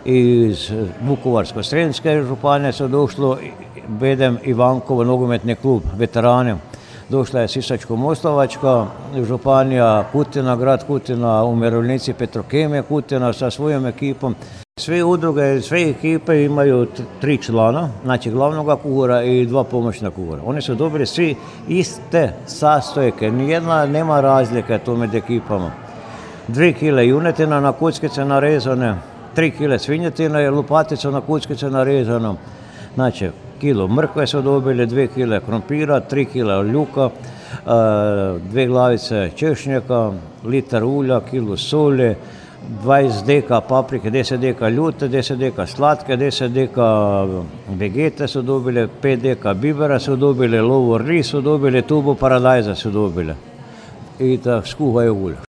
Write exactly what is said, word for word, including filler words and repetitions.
iz Vukovarsko-srijemske županije su došlo Bedem Ivankovo nogometni klub, veterane. Došla je Sisačko-moslavačka županija, Kutina, grad Kutina, umirovljenici Petrokemije Kutina sa svojom ekipom. Sve udruge, sve ekipe imaju tri člana, znači glavnog kuhara i dva pomoćna kuhara. Oni su dobili svi iste sastojke, nijedna nema razlike tu med ekipama. Dvi kile junetina na kuckice narezane, tri kile svinjetine i lupatice na kuckice narezano. Znači, kilo mrkve su dobili, dvije kile krompira, tri kile ljuka, dvije glavice češnjaka, litar ulja, kilo soli, dvadeset deka paprike, deset deka ljute, deset deka slatke, deset deka vegete su dobili, pet deka bibera su dobili, lovor ris su dobili, tubu paradajza su dobili. I da skuhaju gulj.